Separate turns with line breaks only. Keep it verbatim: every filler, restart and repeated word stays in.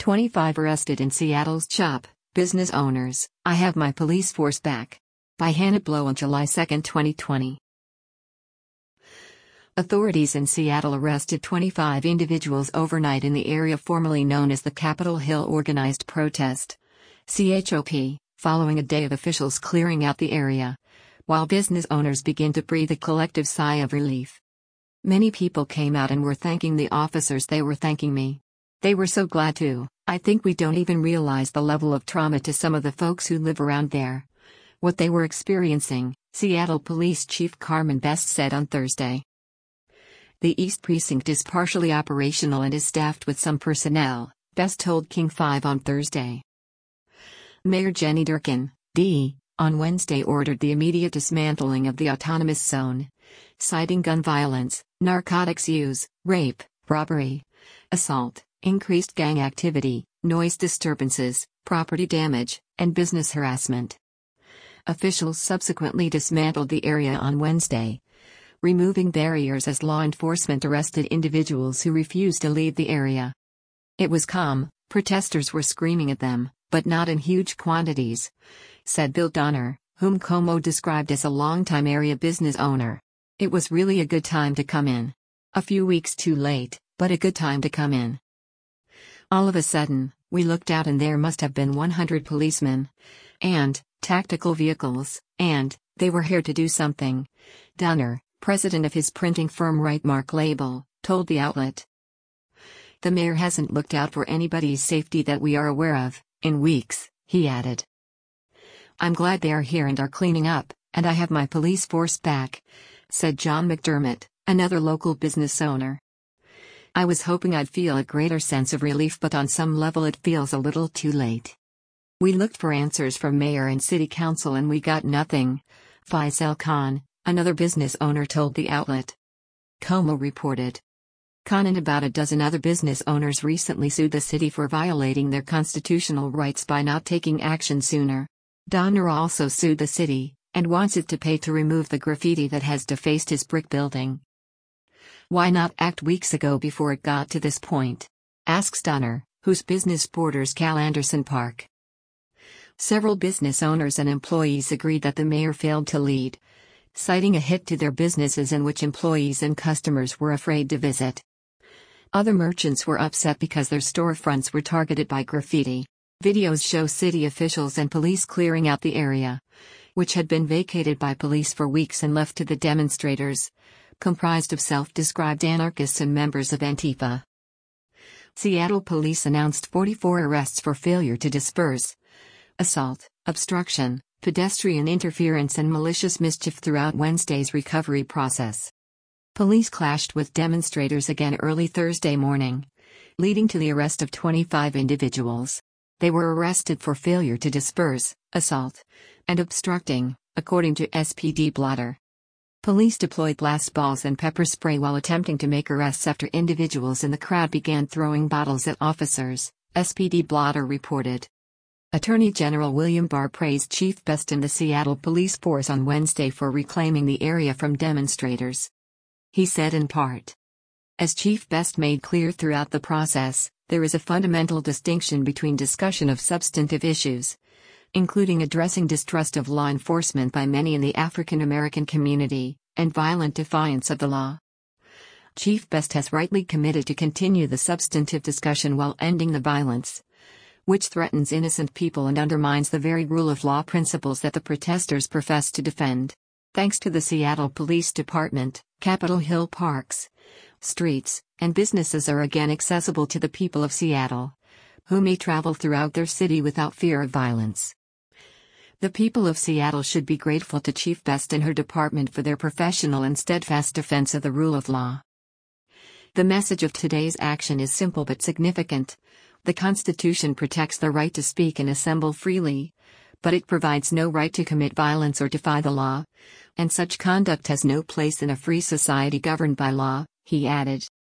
twenty-five arrested in Seattle's CHOP, business owners, I have my police force back. By Hannah Blow on July second, twenty twenty. Authorities in Seattle arrested twenty-five individuals overnight in the area formerly known as the Capitol Hill Organized Protest, CHOP, following a day of officials clearing out the area, while business owners begin to breathe a collective sigh of relief. Many people came out and were thanking the officers. They were thanking me. They were so glad to. I think we don't even realize the level of trauma to some of the folks who live around there. What they were experiencing, Seattle Police Chief Carmen Best said on Thursday. The East Precinct is partially operational and is staffed with some personnel, Best told King five on Thursday. Mayor Jenny Durkan, D, on Wednesday ordered the immediate dismantling of the autonomous zone, citing gun violence, narcotics use, rape, robbery, assault, increased gang activity, noise disturbances, property damage, and business harassment. Officials subsequently dismantled the area on Wednesday, removing barriers as law enforcement arrested individuals who refused to leave the area. It was calm, protesters were screaming at them, but not in huge quantities, said Bill Donner, whom Como described as a longtime area business owner. It was really a good time to come in. A few weeks too late, but a good time to come in. All of a sudden, we looked out and there must have been one hundred policemen, and tactical vehicles, and they were here to do something, Donner, president of his printing firm Rightmark Label, told the outlet. The mayor hasn't looked out for anybody's safety that we are aware of, in weeks, he added. I'm glad they are here and are cleaning up, and I have my police force back, said John McDermott, another local business owner. I was hoping I'd feel a greater sense of relief, but on some level it feels a little too late. We looked for answers from mayor and city council and we got nothing, Faisal Khan, another business owner told the outlet. Como reported. Khan and about a dozen other business owners recently sued the city for violating their constitutional rights by not taking action sooner. Donner also sued the city, and wants it to pay to remove the graffiti that has defaced his brick building. Why not act weeks ago before it got to this point? Asks Donner, whose business borders Cal Anderson Park. Several business owners and employees agreed that the mayor failed to lead, citing a hit to their businesses in which employees and customers were afraid to visit. Other merchants were upset because their storefronts were targeted by graffiti. Videos show city officials and police clearing out the area, which had been vacated by police for weeks and left to the demonstrators, comprised of self-described anarchists and members of Antifa. Seattle police announced forty-four arrests for failure to disperse, assault, obstruction, pedestrian interference and malicious mischief throughout Wednesday's recovery process. Police clashed with demonstrators again early Thursday morning, leading to the arrest of twenty-five individuals. They were arrested for failure to disperse, assault, and obstructing, according to S P D Blotter. Police deployed glass balls and pepper spray while attempting to make arrests after individuals in the crowd began throwing bottles at officers, S P D Blotter reported. Attorney General William Barr praised Chief Best and the Seattle Police Force on Wednesday for reclaiming the area from demonstrators. He said in part, as Chief Best made clear throughout the process, there is a fundamental distinction between discussion of substantive issues, including addressing distrust of law enforcement by many in the African American community, and violent defiance of the law. Chief Best has rightly committed to continue the substantive discussion while ending the violence, which threatens innocent people and undermines the very rule of law principles that the protesters profess to defend. Thanks to the Seattle Police Department, Capitol Hill parks, streets, and businesses are again accessible to the people of Seattle, who may travel throughout their city without fear of violence. The people of Seattle should be grateful to Chief Best and her department for their professional and steadfast defense of the rule of law. The message of today's action is simple but significant. The Constitution protects the right to speak and assemble freely, but it provides no right to commit violence or defy the law, and such conduct has no place in a free society governed by law, he added.